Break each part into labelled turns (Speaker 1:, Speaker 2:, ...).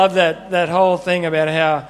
Speaker 1: Love that whole thing about how,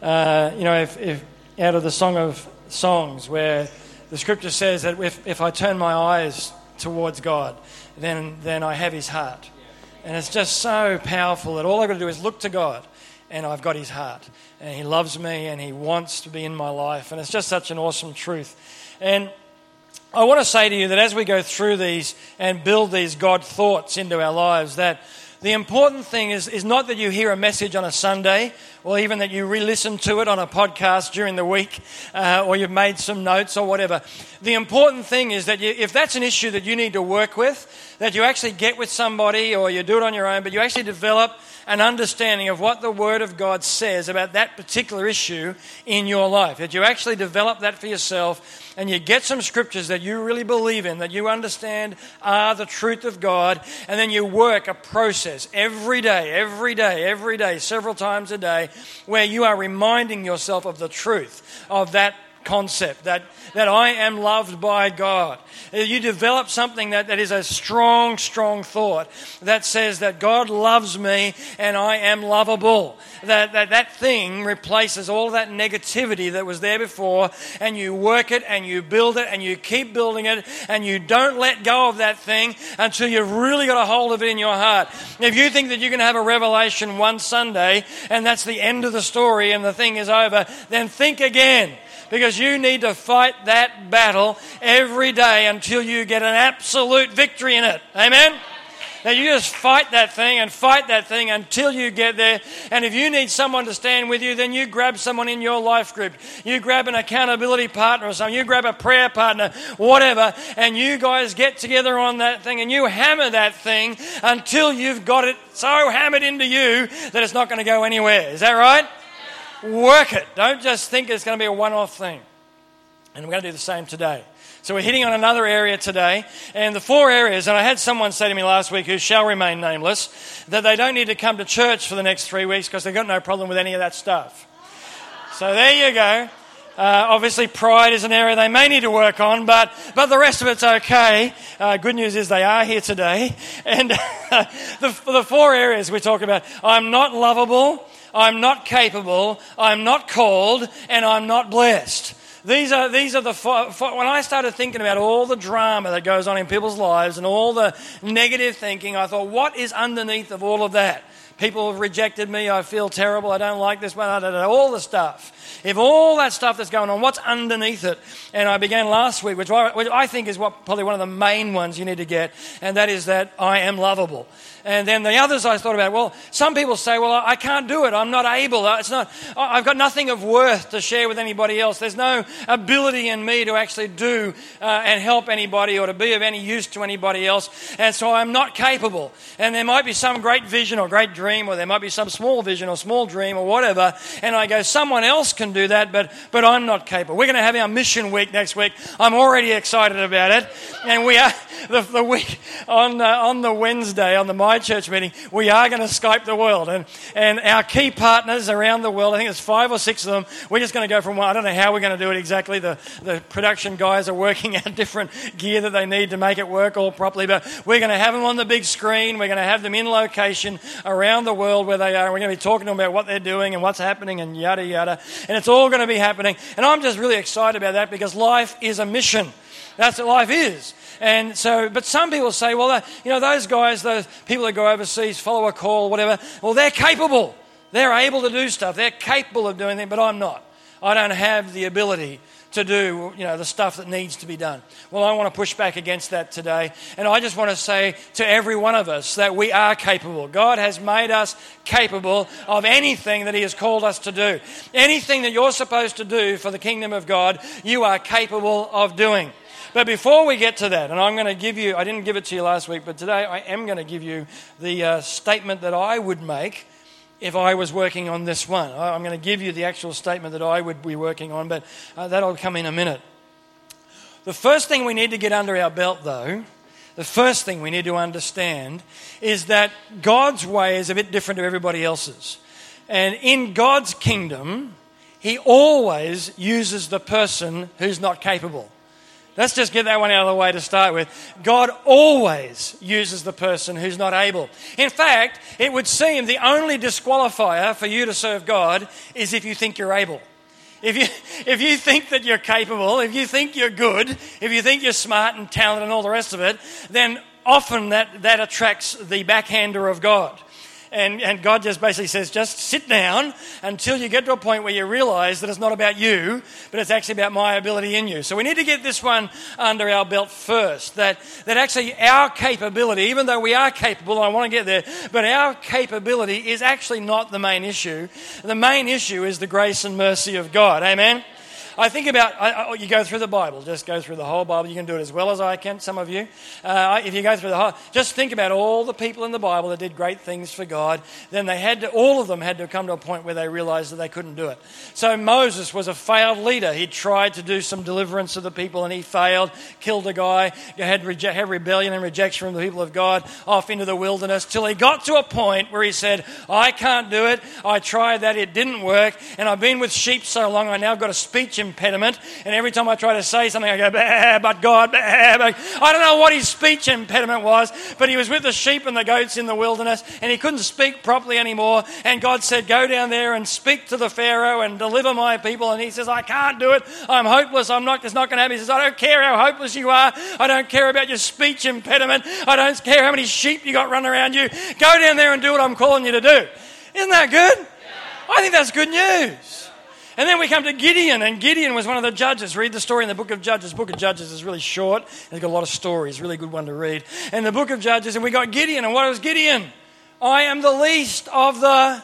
Speaker 1: if out of the Song of Songs, where the scripture says that if I turn my eyes towards God, then I have his heart. And it's just so powerful that all I've got to do is look to God and I've got his heart. And he loves me and he wants to be in my life. And it's just such an awesome truth. And I want to say to you that as we go through these and build these God thoughts into our lives, that the important thing is not that you hear a message on a Sunday or even that you re-listen to it on a podcast during the week or you've made some notes or whatever. The important thing is that if that's an issue that you need to work with, that you actually get with somebody or you do it on your own, but you actually develop an understanding of what the Word of God says about that particular issue in your life. That you actually develop that for yourself and you get some scriptures that you really believe in, that you understand are the truth of God, and then you work a process every day, several times a day, where you are reminding yourself of the truth of that concept, that I am loved by God. You develop something that is a strong thought that says that God loves me and I am lovable. That thing replaces all that negativity that was there before, and you work it and you build it and you keep building it and you don't let go of that thing until you've really got a hold of it in your heart. If you think that you can have a revelation one Sunday and that's the end of the story and the thing is over, then think again. Because you need to fight that battle every day until you get an absolute victory in it. Amen? Now you just fight that thing until you get there. And if you need someone to stand with you, then you grab someone in your life group. You grab an accountability partner or something. You grab a prayer partner, whatever. And you guys get together on that thing and you hammer that thing until you've got it so hammered into you that it's not going to go anywhere. Is that right? Work it. Don't just think it's going to be a one-off thing. And we're going to do the same today. So we're hitting on another area today. And the 4 areas, and I had someone say to me last week, who shall remain nameless, that they don't need to come to church for the next 3 weeks because they've got no problem with any of that stuff. So there you go. Obviously pride is an area they may need to work on, but the rest of it's okay. Good news is they are here today. And the 4 areas we talk about, I'm not lovable, I'm not capable, I'm not called, and I'm not blessed. These are the 4. When I started thinking about all the drama that goes on in people's lives and all the negative thinking, I thought, what is underneath of all of that? People have rejected me, I feel terrible, I don't like this one, all the stuff. If all that stuff that's going on, what's underneath it? And I began last week, which I think is probably one of the main ones you need to get, and that is that I am lovable. And then the others I thought about, well, some people say, well, I can't do it. I'm not able. I've got nothing of worth to share with anybody else. There's no ability in me to actually do and help anybody or to be of any use to anybody else. And so I'm not capable. And there might be some great vision or great dream, or there might be some small vision or small dream or whatever. And I go, someone else can do that, but I'm not capable. We're going to have our mission week next week. I'm already excited about it. And we are the week on the Wednesday, on the My Church meeting, we are going to Skype the world. And our key partners around the world, I think it's 5 or 6 of them, we're just going to go from one. I don't know how we're going to do it exactly. The production guys are working out different gear that they need to make it work all properly. But we're going to have them on the big screen. We're going to have them in location around the world where they are. We're going to be talking to them about what they're doing and what's happening and yada, yada. And it's all going to be happening. And I'm just really excited about that because life is a mission. That's what life is. And so, but some people say, well, those guys, those people that go overseas, follow a call, whatever, well, they're capable. They're able to do stuff. They're capable of doing things, but I'm not. I don't have the ability to do, the stuff that needs to be done. Well, I want to push back against that today. And I just want to say to every one of us that we are capable. God has made us capable of anything that He has called us to do. Anything that you're supposed to do for the kingdom of God, you are capable of doing. But before we get to that, and I'm going to give you, I didn't give it to you last week, but today I am going to give you the statement that I would make if I was working on this one. I'm going to give you the actual statement that I would be working on, but that'll come in a minute. The first thing we need to get under our belt, though, the first thing we need to understand is that God's way is a bit different to everybody else's. And in God's kingdom, He always uses the person who's not capable. Let's just get that one out of the way to start with. God always uses the person who's not able. In fact, it would seem the only disqualifier for you to serve God is if you think you're able. If you think that you're capable, if you think you're good, if you think you're smart and talented and all the rest of it, then often that attracts the backhander of God. And God just basically says, just sit down until you get to a point where you realize that it's not about you, but it's actually about my ability in you. So we need to get this one under our belt first, that actually our capability, even though we are capable, and I want to get there, but our capability is actually not the main issue. The main issue is the grace and mercy of God. Amen? I think about, you go through the Bible, just go through the whole Bible. You can do it as well as I can, some of you. If you go through the whole, just think about all the people in the Bible that did great things for God. Then all of them had to come to a point where they realized that they couldn't do it. So Moses was a failed leader. He tried to do some deliverance of the people and he failed, killed a guy, had rebellion and rejection from the people of God, off into the wilderness, till he got to a point where he said, I can't do it. I tried that, it didn't work. And I've been with sheep so long, I now got a speech impediment, and every time I try to say something I go, bah, but God, bah, bah. I don't know what his speech impediment was, but he was with the sheep and the goats in the wilderness and he couldn't speak properly anymore, and God said, go down there and speak to the Pharaoh and deliver my people, and he says, I can't do it, I'm hopeless, it's not going to happen. He says, I don't care how hopeless you are, I don't care about your speech impediment, I don't care how many sheep you got running around you, go down there and do what I'm calling you to do. Isn't that good? I think that's good news. And then we come to Gideon, and Gideon was one of the judges. Read the story in the book of Judges. The book of Judges is really short. It's got a lot of stories, really good one to read. And the book of Judges, and we got Gideon, and what was Gideon? I am the least of the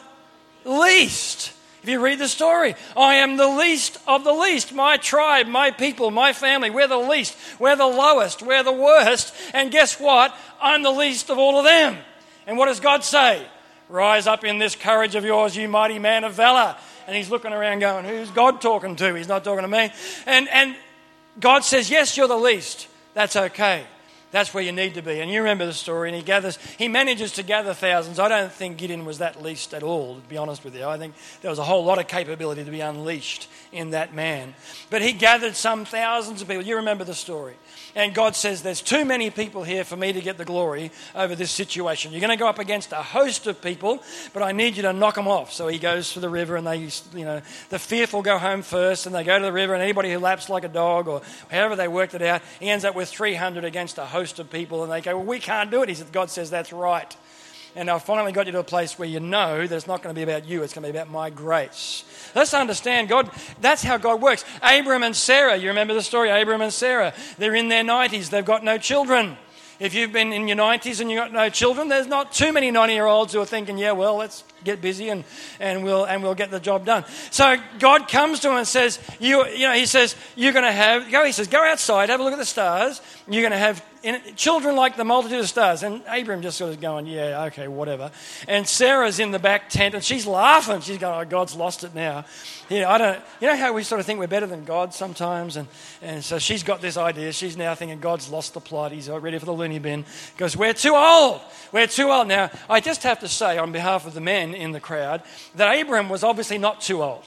Speaker 1: least. If you read the story, I am the least of the least. My tribe, my people, my family, we're the least. We're the lowest. We're the worst. And guess what? I'm the least of all of them. And what does God say? Rise up in this courage of yours, you mighty man of valor. And he's looking around going, who's God talking to? He's not talking to me. And God says, yes, you're the least. That's okay. That's where you need to be. And you remember the story, and he manages to gather thousands. I don't think Gideon was that least at all, to be honest with you. I think there was a whole lot of capability to be unleashed in that man. But he gathered some thousands of people. You remember the story. And God says, there's too many people here for me to get the glory over this situation. You're going to go up against a host of people, but I need you to knock them off. So he goes to the river, and the fearful go home first, and they go to the river, and anybody who laps like a dog, or however they worked it out, he ends up with 300 against a host of people, and they go, well, we can't do it. He said, God says, that's right. And I finally got you to a place where you know that it's not going to be about you, it's going to be about my grace. Let's understand God, that's how God works. Abram and Sarah, you remember the story, Abram and Sarah, they're in their 90s, they've got no children. If you've been in your 90s and you've got no children, there's not too many 90-year-olds who are thinking, yeah, well, let's get busy and we'll get the job done. So God comes to him and says, he says, you're going to have, he says, go outside, have a look at the stars, you're going to have children like the multitude of stars. And Abram just sort of going, yeah, okay, whatever. And Sarah's in the back tent and she's laughing. She's going, oh, God's lost it now. You know how we sort of think we're better than God sometimes? And so she's got this idea. She's now thinking God's lost the plot. He's ready for the loony bin. Because we're too old. We're too old. Now, I just have to say on behalf of the men in the crowd that Abram was obviously not too old.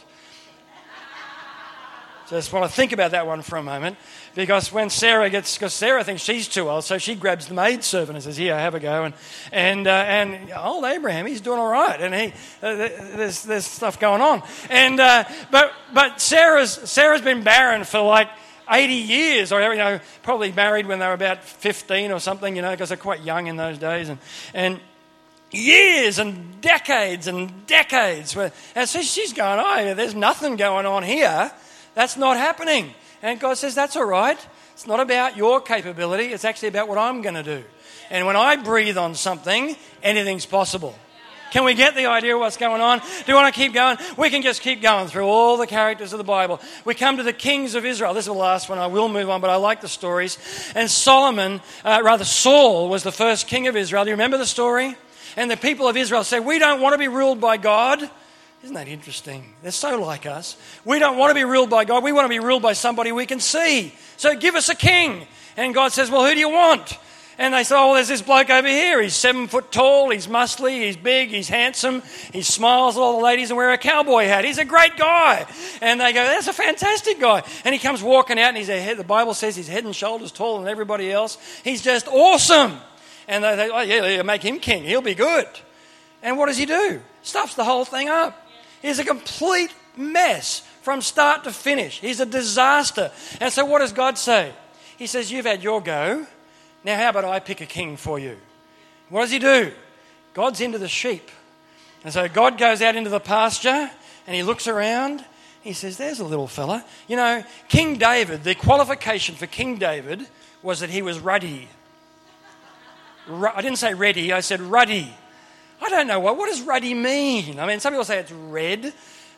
Speaker 1: Just want to think about that one for a moment, because when Sarah thinks she's too old, so she grabs the maidservant and says, here, have a go. And old Abraham, he's doing all right, and there's stuff going on. And but Sarah's been barren for like 80 years, or probably married when they were about 15 or something, because they're quite young in those days, and years and decades. And so she's going, oh, there's nothing going on here. That's not happening. And God says, that's all right. It's not about your capability. It's actually about what I'm going to do. And when I breathe on something, anything's possible. Can we get the idea of what's going on? Do you want to keep going? We can just keep going through all the characters of the Bible. We come to the kings of Israel. This is the last one. I will move on, but I like the stories. And Saul was the first king of Israel. Do you remember the story? And the people of Israel said, we don't want to be ruled by God. Isn't that interesting? They're so like us. We don't want to be ruled by God. We want to be ruled by somebody we can see. So give us a king. And God says, well, who do you want? And they said, oh, there's this bloke over here. He's 7 foot tall, he's muscly, he's big, he's handsome, he smiles at all the ladies and wears a cowboy hat. He's a great guy. And they go, that's a fantastic guy. And he comes walking out and the Bible says he's head and shoulders taller than everybody else. He's just awesome. And they think, oh, yeah, make him king. He'll be good. And what does he do? Stuffs the whole thing up. He's a complete mess from start to finish. He's a disaster. And so what does God say? He says, you've had your go. Now, how about I pick a king for you? What does he do? God's into the sheep. And so God goes out into the pasture and he looks around. He says, there's a little fella. You know, King David, the qualification for King David was that he was ruddy. I didn't say ready, I said ruddy. I don't know what does ruddy mean? I mean, some people say it's red.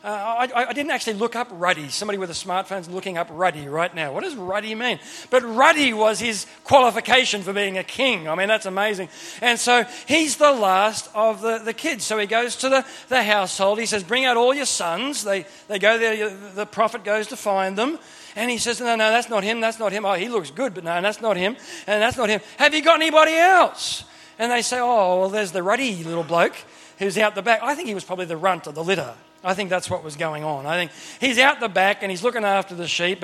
Speaker 1: I didn't actually look up ruddy. Somebody with a smartphone is looking up ruddy right now. What does ruddy mean? But ruddy was his qualification for being a king. I mean, that's amazing. And so he's the last of the kids. So he goes to the household. He says, bring out all your sons. They go there. The prophet goes to find them. And he says, no, that's not him. That's not him. Oh, he looks good, but no, that's not him. And that's not him. Have you got anybody else? And they say, oh, well, there's the ruddy little bloke who's out the back. I think he was probably the runt of the litter. I think that's what was going on. I think he's out the back and he's looking after the sheep.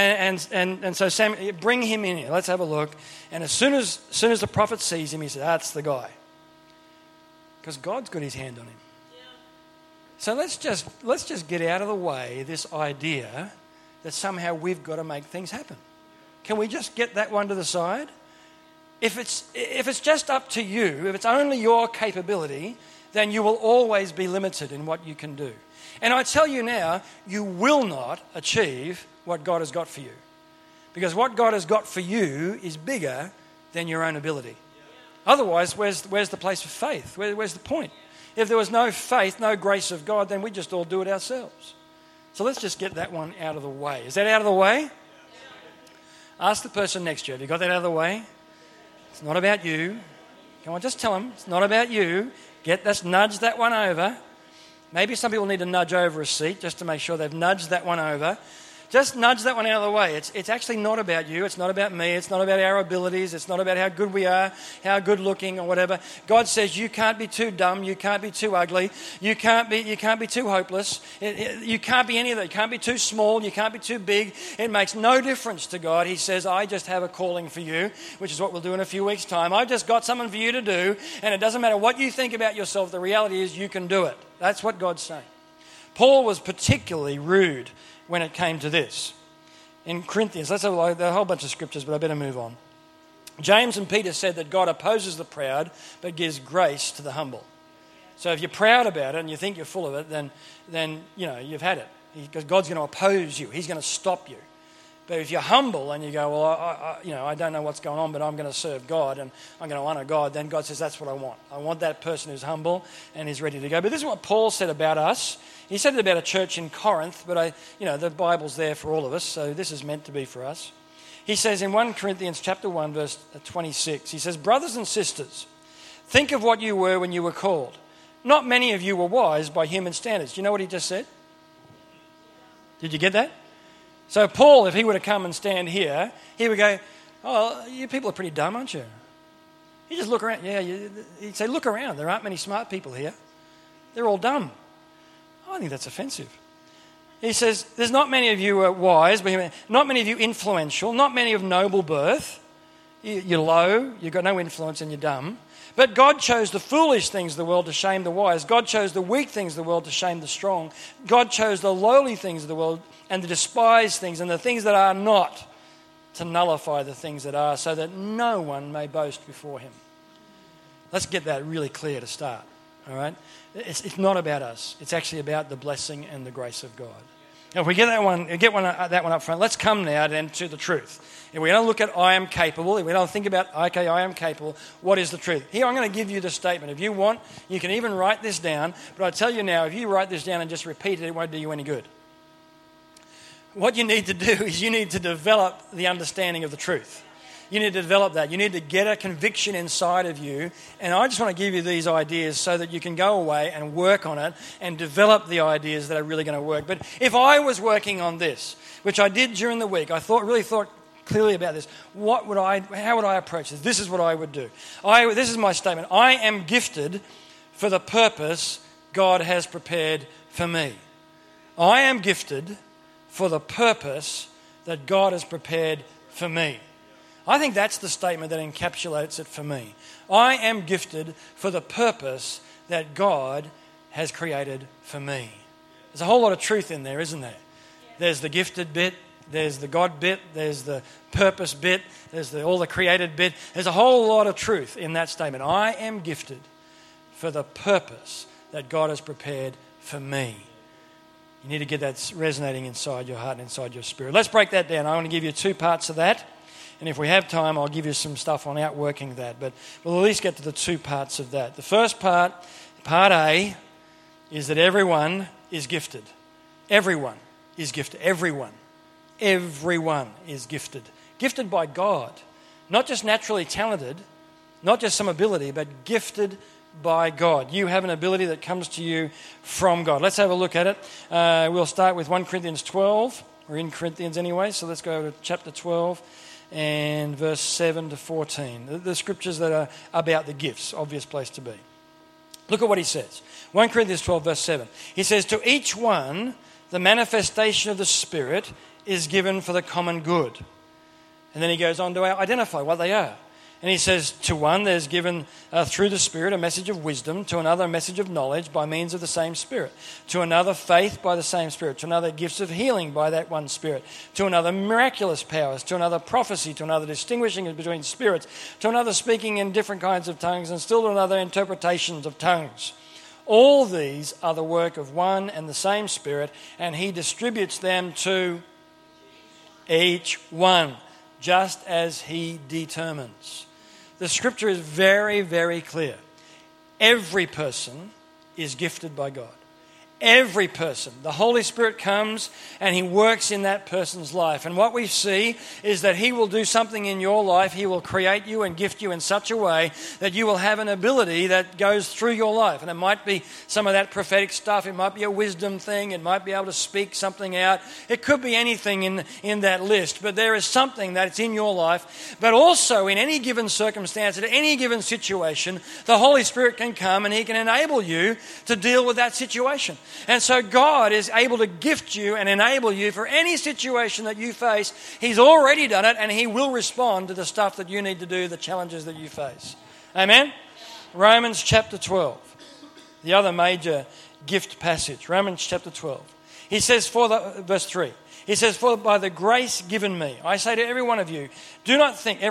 Speaker 1: And so Sam, bring him in here. Let's have a look. And as soon as the prophet sees him, he says, that's the guy. Because God's got his hand on him. Yeah. So let's just get out of the way this idea that somehow we've got to make things happen. Can we just get that one to the side? If it's just up to you, if it's only your capability, then you will always be limited in what you can do. And I tell you now, you will not achieve what God has got for you. Because what God has got for you is bigger than your own ability. Otherwise, where's the place for faith? Where's the point? If there was no faith, no grace of God, then we just all do it ourselves. So let's just get that one out of the way. Is that out of the way? Ask the person next to you, have you got that out of the way? It's not about you. Come on, just tell them, it's not about you. Let's nudge that one over. Maybe some people need to nudge over a seat just to make sure they've nudged that one over. Just nudge that one out of the way. It's actually not about you. It's not about me. It's not about our abilities. It's not about how good we are, how good looking or whatever. God says you can't be too dumb. You can't be too ugly. You can't be too hopeless. You can't be any of that. You can't be too small. You can't be too big. It makes no difference to God. He says, I just have a calling for you, which is what we'll do in a few weeks' time. I've just got something for you to do, and it doesn't matter what you think about yourself. The reality is you can do it. That's what God's saying. Paul was particularly rude when it came to this. In Corinthians, let's have a whole bunch of scriptures, but I better move on. James and Peter said that God opposes the proud, but gives grace to the humble. So if you're proud about it and you think you're full of it, then you know you've had it. Because God's going to oppose you. He's going to stop you. But if you're humble and you go, well, I don't know what's going on, but I'm going to serve God and I'm going to honour God, then God says, that's what I want. I want that person who's humble and is ready to go. But this is what Paul said about us. He said it about a church in Corinth, but the Bible's there for all of us, so this is meant to be for us. He says in 1 Corinthians chapter 1, verse 26, he says, brothers and sisters, think of what you were when you were called. Not many of you were wise by human standards. Do you know what he just said? Did you get that? So Paul, if he were to come and stand here, he would go, oh, you people are pretty dumb, aren't you? You just look around. Yeah, he'd say, look around. There aren't many smart people here. They're all dumb. I think that's offensive. He says, there's not many of you wise, but not many of you influential, not many of noble birth. You're low, you've got no influence and you're dumb. But God chose the foolish things of the world to shame the wise. God chose the weak things of the world to shame the strong. God chose the lowly things of the world and the despised things and the things that are not to nullify the things that are, so that no one may boast before him. Let's get that really clear to start, all right? It's not about us. It's actually about the blessing and the grace of God. Now, if we get that one up front, let's come now then to the truth. If we don't look at I am capable, if we don't think about, okay, I am capable, what is the truth? Here, I'm going to give you the statement. If you want, you can even write this down. But I tell you now, if you write this down and just repeat it, it won't do you any good. What you need to do is you need to develop the understanding of the truth. You need to develop that. You need to get a conviction inside of you. And I just want to give you these ideas so that you can go away and work on it and develop the ideas that are really going to work. But if I was working on this, which I did during the week, I really thought clearly about this, how would I approach this? This is what I would do. This is my statement. I am gifted for the purpose God has prepared for me. I am gifted for the purpose that God has prepared for me. I think that's the statement that encapsulates it for me. I am gifted for the purpose that God has created for me. There's a whole lot of truth in there, isn't there? There's the gifted bit, there's the God bit, there's the purpose bit, there's all the created bit. There's a whole lot of truth in that statement. I am gifted for the purpose that God has prepared for me. You need to get that resonating inside your heart and inside your spirit. Let's break that down. I want to give you 2 parts of that. And if we have time, I'll give you some stuff on outworking that. But we'll at least get to the 2 parts of that. The first part, part A, is that everyone is gifted. Everyone is gifted. Everyone. Everyone is gifted. Gifted by God. Not just naturally talented, not just some ability, but gifted by God. You have an ability that comes to you from God. Let's have a look at it. We'll start with 1 Corinthians 12. We're in Corinthians anyway, so let's go to chapter 12 and verse 7 to 14. The scriptures that are about the gifts, obvious place to be. Look at what he says. 1 Corinthians 12 verse 7. He says, to each one the manifestation of the Spirit is given for the common good. And then he goes on to identify what they are. And he says, to one there's given through the Spirit a message of wisdom, to another a message of knowledge by means of the same Spirit, to another faith by the same Spirit, to another gifts of healing by that one Spirit, to another miraculous powers, to another prophecy, to another distinguishing between spirits, to another speaking in different kinds of tongues, and still to another interpretations of tongues. All these are the work of one and the same Spirit, and he distributes them to each one, just as he determines. The scripture is very, very clear. Every person is gifted by God. Every person. The Holy Spirit comes and he works in that person's life. And what we see is that he will do something in your life. He will create you and gift you in such a way that you will have an ability that goes through your life. And it might be some of that prophetic stuff. It might be a wisdom thing. It might be able to speak something out. It could be anything in that list. But there is something that's in your life. But also in any given circumstance, at any given situation, the Holy Spirit can come and he can enable you to deal with that situation. And so God is able to gift you and enable you for any situation that you face. He's already done it and he will respond to the stuff that you need to do, the challenges that you face. Amen? Romans chapter 12, the other major gift passage. Romans chapter 12. He says, verse 3, he says, for by the grace given me, I say to every one of you, do not think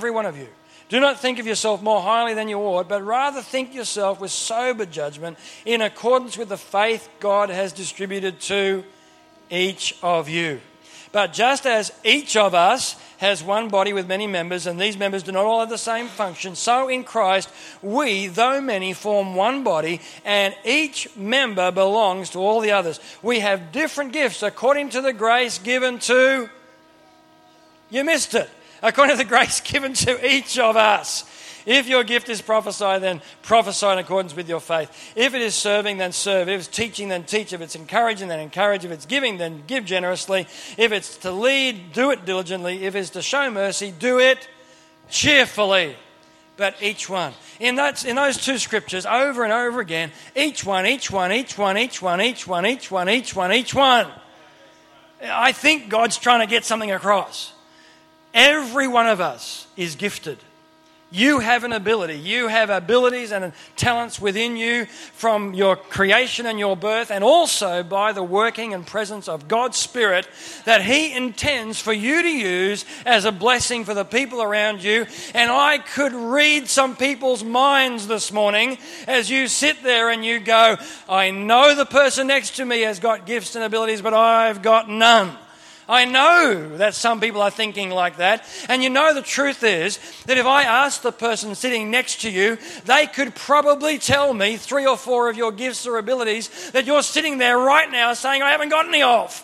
Speaker 1: of yourself more highly than you ought, but rather think yourself with sober judgment in accordance with the faith God has distributed to each of you. But just as each of us has one body with many members, and these members do not all have the same function, so in Christ we, though many, form one body, and each member belongs to all the others. We have different gifts according to the grace given to... You missed it. According to the grace given to each of us. If your gift is prophesy, then prophesy in accordance with your faith. If it is serving, then serve. If it's teaching, then teach. If it's encouraging, then encourage. If it's giving, then give generously. If it's to lead, do it diligently. If it's to show mercy, do it cheerfully. But each one. In those 2 scriptures, over and over again, each one. I think God's trying to get something across. Every one of us is gifted. You have an ability. You have abilities and talents within you from your creation and your birth, and also by the working and presence of God's Spirit that He intends for you to use as a blessing for the people around you. And I could read some people's minds this morning as you sit there and you go, I know the person next to me has got gifts and abilities, but I've got none. I know that some people are thinking like that. And you know the truth is that if I asked the person sitting next to you, they could probably tell me 3 or 4 of your gifts or abilities that you're sitting there right now saying, I haven't got any of.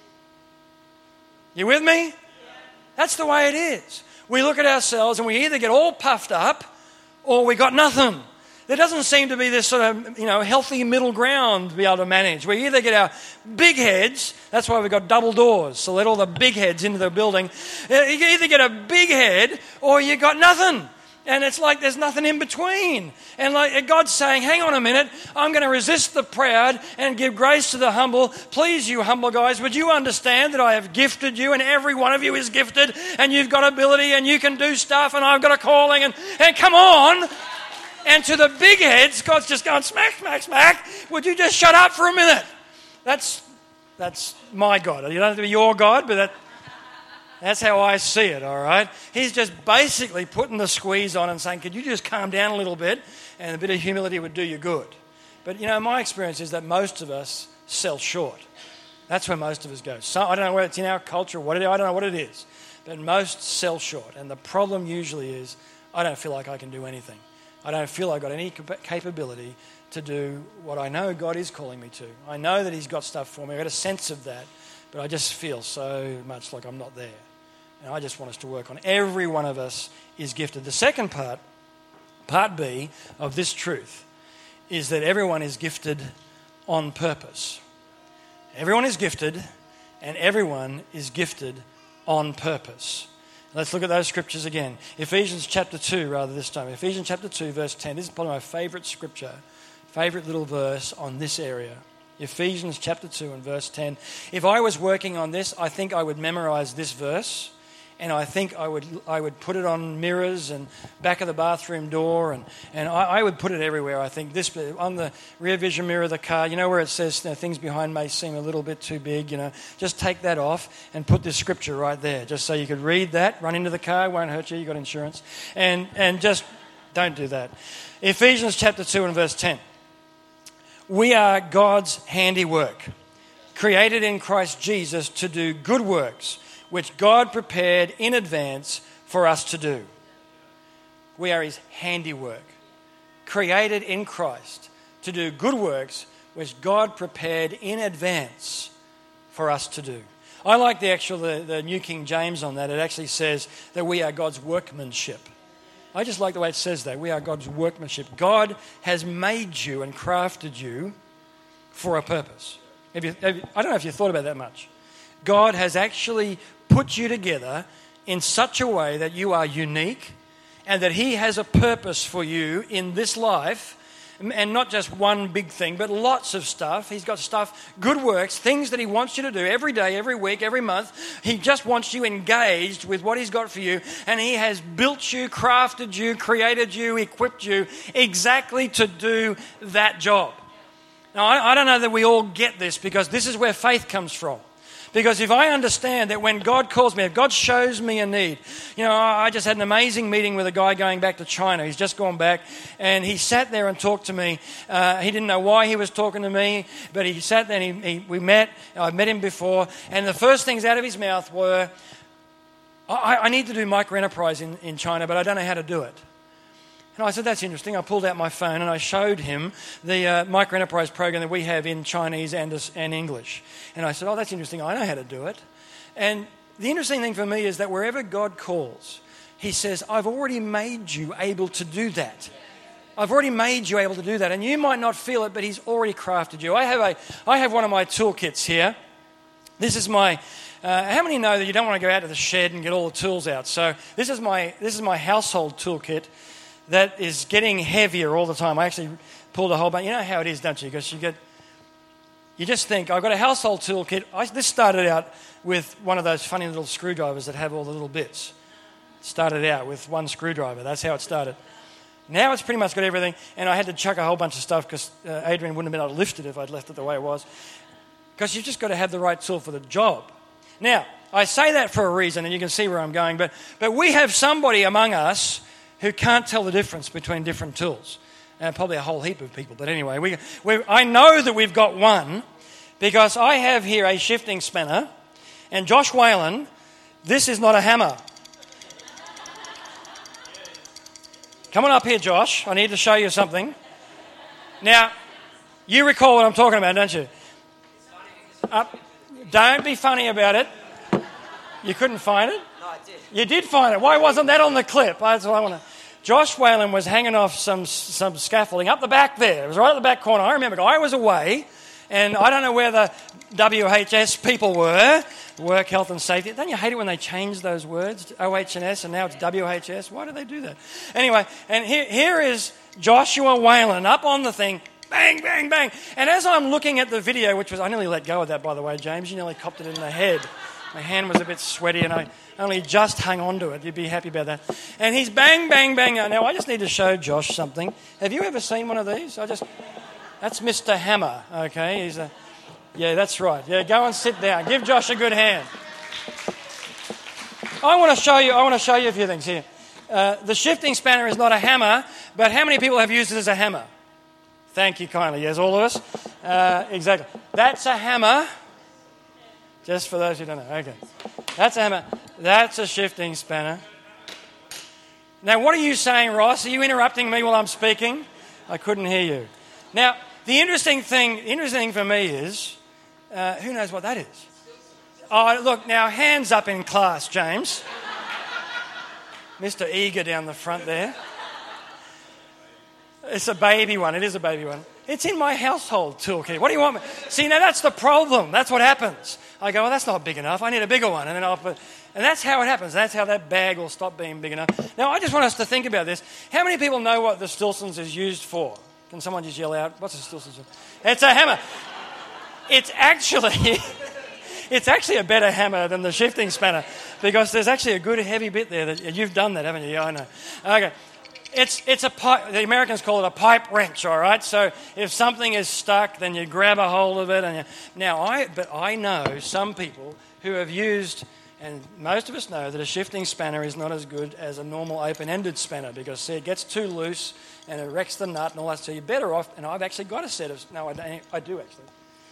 Speaker 1: You with me? Yeah. That's the way it is. We look at ourselves and we either get all puffed up or we got nothing. there doesn't seem to be this sort of, healthy middle ground to be able to manage. We either get our big heads, that's why we've got double doors, so let all the big heads into the building. You either get a big head or you got nothing. And it's like there's nothing in between. And like God's saying, hang on a minute, I'm going to resist the proud and give grace to the humble. Please, you humble guys, would you understand that I have gifted you and every one of you is gifted and you've got ability and you can do stuff and I've got a calling and come on. And to the big heads, God's just going smack, smack, smack. Would you just shut up for a minute? That's my God. You don't have to be your God, but that's how I see it, all right? He's just basically putting the squeeze on and saying, could you just calm down a little bit? And a bit of humility would do you good. But, my experience is that most of us sell short. That's where most of us go. So, I don't know whether it's in our culture or I don't know what it is. But most sell short. And the problem usually is, I don't feel like I can do anything. I don't feel I've got any capability to do what I know God is calling me to. I know that He's got stuff for me. I've got a sense of that. But I just feel so much like I'm not there. And I just want us to work on. Every one of us is gifted. The second part B of this truth, is that everyone is gifted on purpose. Everyone is gifted, and everyone is gifted on purpose. Let's look at those scriptures again. Ephesians chapter 2, rather this time. Ephesians chapter 2, verse 10. This is probably my favourite scripture, favourite little verse on this area. Ephesians chapter 2 and verse 10. If I was working on this, I think I would memorize this verse, and I think I would put it on mirrors and back of the bathroom door, and I would put it everywhere. I think this on the rear vision mirror of the car, where it says things behind may seem a little bit too big, just take that off and put this scripture right there, just so you could read that, run into the car, won't hurt you, you got insurance, and just don't do that. Ephesians chapter 2 and verse 10. We are God's handiwork, created in Christ Jesus to do good works, which God prepared in advance for us to do. We are His handiwork, created in Christ to do good works, which God prepared in advance for us to do. I like the New King James on that. It actually says that we are God's workmanship. I just like the way it says that. We are God's workmanship. God has made you and crafted you for a purpose. I don't know if you thought about that much. God has actually put you together in such a way that you are unique and that He has a purpose for you in this life, and not just one big thing, but lots of stuff. He's got stuff, good works, things that He wants you to do every day, every week, every month. He just wants you engaged with what He's got for you, and He has built you, crafted you, created you, equipped you exactly to do that job. Now, I don't know that we all get this, because this is where faith comes from. Because if I understand that when God calls me, if God shows me a need, I just had an amazing meeting with a guy going back to China. He's just gone back, and he sat there and talked to me. He didn't know why he was talking to me, but he sat there and we met. I'd met him before, and the first things out of his mouth were, I need to do microenterprise in China, but I don't know how to do it. And I said, that's interesting. I pulled out my phone and I showed him the microenterprise program that we have in Chinese and English. And I said, that's interesting. I know how to do it. And the interesting thing for me is that wherever God calls, He says, I've already made you able to do that. I've already made you able to do that. And you might not feel it, but He's already crafted you. I have one of my toolkits here. This is my... how many know that you don't want to go out to the shed and get all the tools out? So this is my household toolkit that is getting heavier all the time. I actually pulled a whole bunch. You know how it is, don't you? Because you just think, I've got a household toolkit. This started out with one of those funny little screwdrivers that have all the little bits. Started out with one screwdriver. That's how it started. Now it's pretty much got everything, and I had to chuck a whole bunch of stuff because Adrian wouldn't have been able to lift it if I'd left it the way it was. Because you've just got to have the right tool for the job. Now, I say that for a reason, and you can see where I'm going, but we have somebody among us who can't tell the difference between different tools. And probably a whole heap of people. But anyway, I know that we've got one because I have here a shifting spanner. And Josh Whalen, this is not a hammer. Come on up here, Josh. I need to show you something. Now, you recall what I'm talking about, don't you? Don't be funny about it. You couldn't find it?
Speaker 2: No, I did.
Speaker 1: You did find it. Why wasn't that on the clip? That's what I want to... Josh Whalen was hanging off some scaffolding up the back there. It was right at the back corner. I remember I was away, and I don't know where the WHS people were, Work Health and Safety. Don't you hate it when they change those words, OH&S, and now it's WHS? Why do they do that? Anyway, and here is Joshua Whalen up on the thing, bang, bang, bang. And as I'm looking at the video, which was, I nearly let go of that, by the way, James. You nearly copped it in the head. My hand was a bit sweaty, and I only just hung on to it. You'd be happy about that. And he's bang, bang, bang. Now, I just need to show Josh something. Have you ever seen one of these? That's Mr. Hammer, okay? Yeah, that's right. Yeah, go and sit down. Give Josh a good hand. I want to show you a few things here. The shifting spanner is not a hammer, but how many people have used it as a hammer? Thank you kindly. Yes, all of us. Exactly. That's a hammer. Just for those who don't know. Okay. That's a hammer. That's a shifting spanner. Now, what are you saying, Ross? Are you interrupting me while I'm speaking? I couldn't hear you. Now, the interesting thing for me is, who knows what that is? Oh, look, now, hands up in class, James. Mr. Eager down the front there. It's a baby one. It is a baby one. It's in my household toolkit. What do you want me? See, now that's the problem. That's what happens. I go, well, that's not big enough. I need a bigger one. And then and that's how it happens. That's how that bag will stop being big enough. Now, I just want us to think about this. How many people know what the Stilsons is used for? Can someone just yell out, what's a Stilson? It's a hammer. It's actually a better hammer than the shifting spanner because there's actually a good heavy bit there. You've done that, haven't you? Yeah, I know. Okay. It's a pipe. The Americans call it a pipe wrench, all right? So if something is stuck, then you grab a hold of it. But I know some people who have used, and most of us know that a shifting spanner is not as good as a normal open-ended spanner because, see, it gets too loose and it wrecks the nut and all that. So you're better off, and I've actually got a set of, no, I do actually.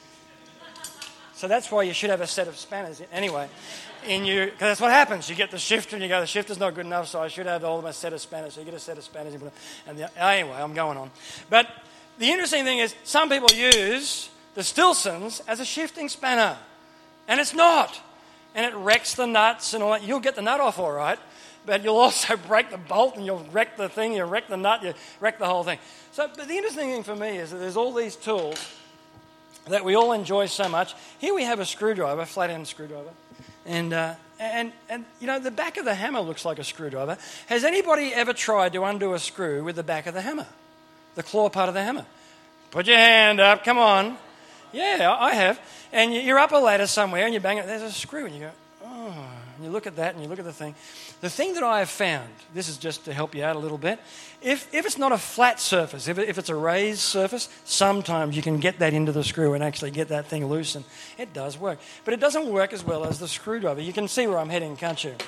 Speaker 1: So that's why you should have a set of spanners. Anyway, because that's what happens. You get the shifter and you go, the shifter's not good enough, so I should have all of my set of spanners. So you get a set of spanners. Anyway, I'm going on. But the interesting thing is some people use the Stilsons as a shifting spanner, and it's not. And it wrecks the nuts and all that. You'll get the nut off all right, but you'll also break the bolt and you'll wreck the thing, you'll wreck the nut, you'll wreck the whole thing. But the interesting thing for me is that there's all these tools that we all enjoy so much. Here we have a screwdriver, flat-end screwdriver. And you know, the back of the hammer looks like a screwdriver. Has anybody ever tried to undo a screw with the back of the hammer? The claw part of the hammer? Put your hand up, come on. Yeah, I have. And you're up a ladder somewhere and you bang it, there's a screw, and you go, oh, and you look at that and you look at the thing. The thing that I have found, this is just to help you out a little bit, if it's not a flat surface, if it's a raised surface, sometimes you can get that into the screw and actually get that thing loose, and it does work. But it doesn't work as well as the screwdriver. You can see where I'm heading, can't you?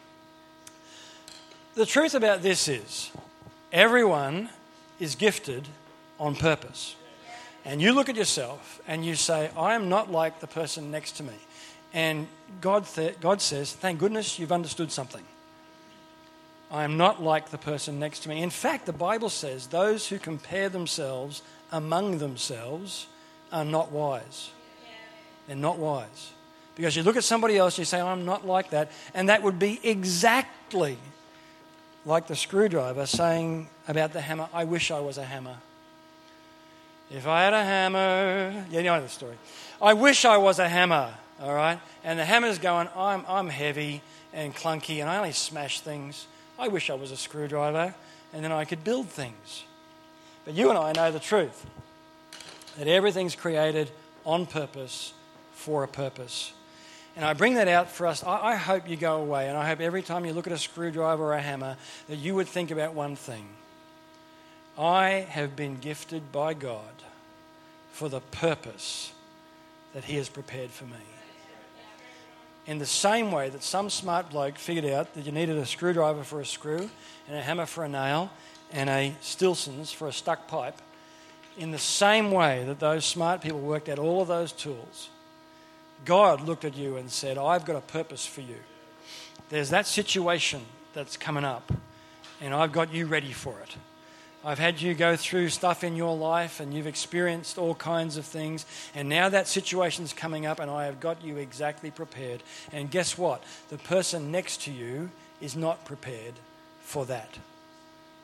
Speaker 1: The truth about this is, everyone is gifted on purpose. And you look at yourself and you say, I am not like the person next to me. And God says, thank goodness you've understood something. I am not like the person next to me. In fact, the Bible says those who compare themselves among themselves are not wise. They're not wise. Because you look at somebody else, you say, I'm not like that. And that would be exactly like the screwdriver saying about the hammer, I wish I was a hammer. If I had a hammer, you know the story. I wish I was a hammer, all right? And the hammer's going, I'm heavy and clunky and I only smash things. I wish I was a screwdriver and then I could build things. But you and I know the truth, that everything's created on purpose for a purpose. And I bring that out for us. I hope you go away, and I hope every time you look at a screwdriver or a hammer that you would think about one thing. I have been gifted by God for the purpose that He has prepared for me. In the same way that some smart bloke figured out that you needed a screwdriver for a screw and a hammer for a nail and a Stilsons for a stuck pipe, in the same way that those smart people worked out all of those tools, God looked at you and said, I've got a purpose for you. There's that situation that's coming up, and I've got you ready for it. I've had you go through stuff in your life and you've experienced all kinds of things, and now that situation's coming up and I have got you exactly prepared. And guess what? The person next to you is not prepared for that.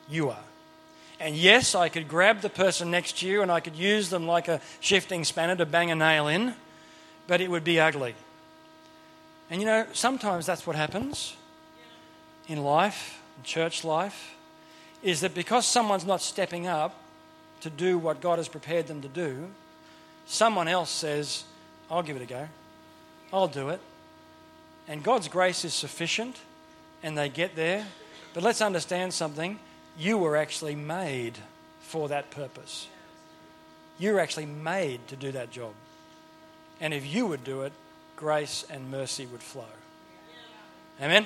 Speaker 1: You are. And yes, I could grab the person next to you and I could use them like a shifting spanner to bang a nail in, but it would be ugly. And you know, sometimes that's what happens in life, in church life, is that because someone's not stepping up to do what God has prepared them to do, someone else says, I'll give it a go. I'll do it. And God's grace is sufficient and they get there. But let's understand something. You were actually made for that purpose. You were actually made to do that job. And if you would do it, grace and mercy would flow. Amen?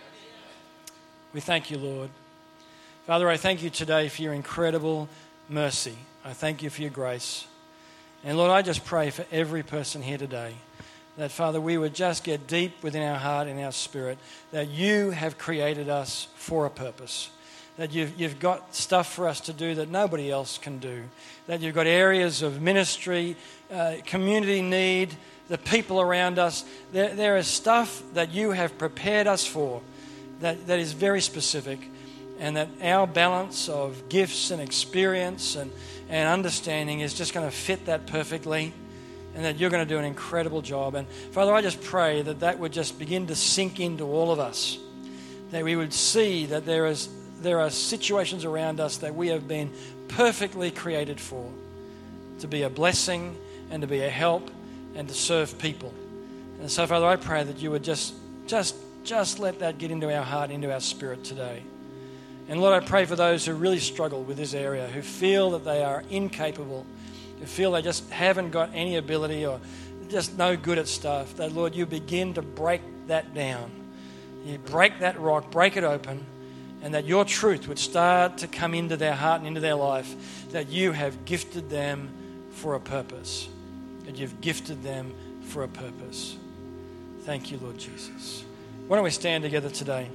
Speaker 1: We thank you, Lord. Father, I thank you today for your incredible mercy. I thank you for your grace. And Lord, I just pray for every person here today that, Father, we would just get deep within our heart and our spirit that you have created us for a purpose. That you've got stuff for us to do that nobody else can do. That you've got areas of ministry, community need, the people around us. There is stuff that you have prepared us for that is very specific, and that our balance of gifts and experience and understanding is just going to fit that perfectly, and that you're going to do an incredible job. And Father, I just pray that that would just begin to sink into all of us, that we would see that there are situations around us that we have been perfectly created for, to be a blessing and to be a help and to serve people. And so, Father, I pray that you would just let that get into our heart, into our spirit today. And Lord, I pray for those who really struggle with this area, who feel that they are incapable, who feel they just haven't got any ability or just no good at stuff, that, Lord, you begin to break that down. You break that rock, break it open, and that your truth would start to come into their heart and into their life, that you have gifted them for a purpose, that you've gifted them for a purpose. Thank you, Lord Jesus. Why don't we stand together today?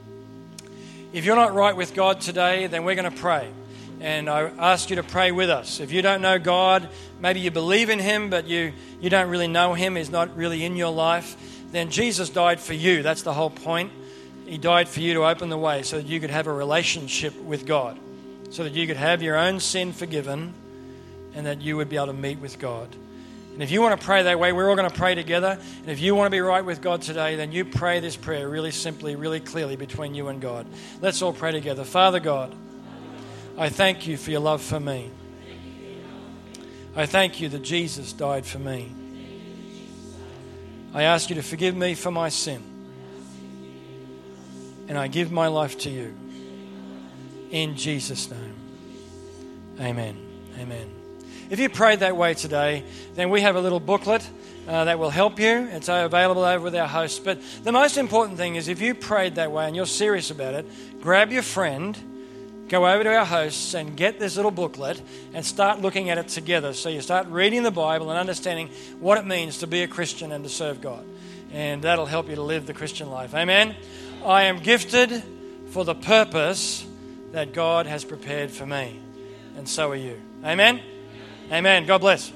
Speaker 1: If you're not right with God today, then we're going to pray. And I ask you to pray with us. If you don't know God, maybe you believe in him, but you don't really know him, he's not really in your life, then Jesus died for you. That's the whole point. He died for you to open the way so that you could have a relationship with God, so that you could have your own sin forgiven and that you would be able to meet with God. And if you want to pray that way, we're all going to pray together. And if you want to be right with God today, then you pray this prayer really simply, really clearly between you and God. Let's all pray together. Father God, I thank you for your love for me. I thank you that Jesus died for me. I ask you to forgive me for my sin. And I give my life to you. In Jesus' name. Amen. Amen. If you prayed that way today, then we have a little booklet that will help you. It's available over with our hosts. But the most important thing is if you prayed that way and you're serious about it, grab your friend, go over to our hosts and get this little booklet and start looking at it together. So you start reading the Bible and understanding what it means to be a Christian and to serve God. And that'll help you to live the Christian life. Amen? I am gifted for the purpose that God has prepared for me. And so are you. Amen? Amen. God bless.